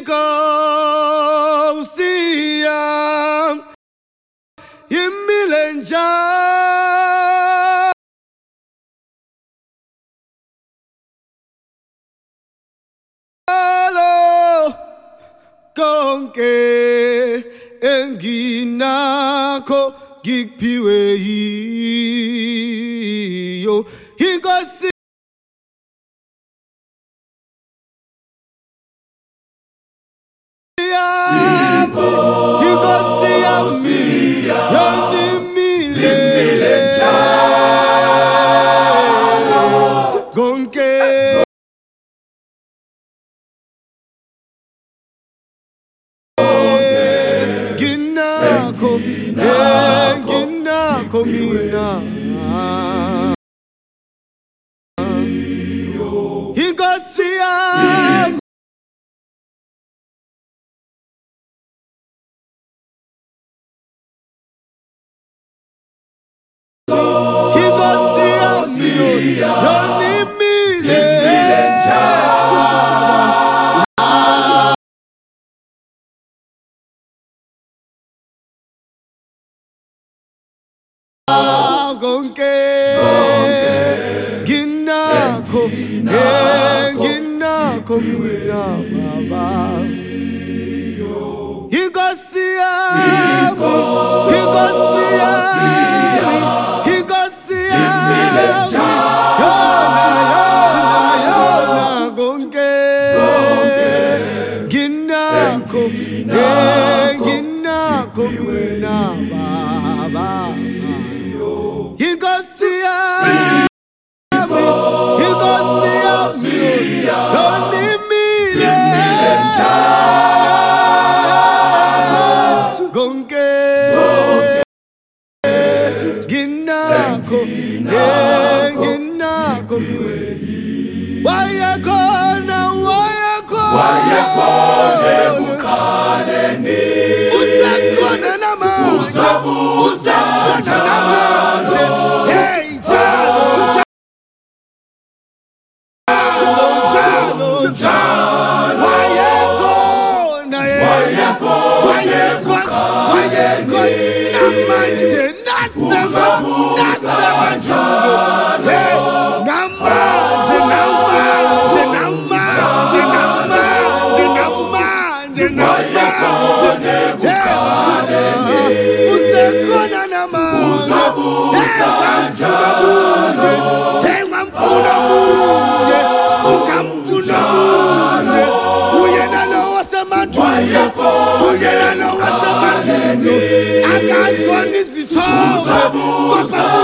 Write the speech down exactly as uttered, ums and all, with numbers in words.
Inkosi yam yimile njalo konke enginakho ngikuphiwe yiyo Inkosi Inkosi yami yonimile njalo konke ginakho ginakho mina Inkosi yami Inkosi yami yonimile konke ginakho ginakho mina baba Inkosi yami Inkosi yami Inkosi yami yona yona konke ginakho ginakho mina baba Inkosi yami Inkosi yami yonimile konke ginakho ginakho wayakhona wayakhona ebukhaleni usakhona namanje usakhona namanje hey njalo njalo njalo wayakhona wayakhona wayakhona namanje nasema nasema njalo hey namanje namanje namanje namanje namanje namanje usekhona namanje tenga mfuna munje ungamfuna munje uyena lo wasemandulo uyena lo wasemandulo akazona izithobo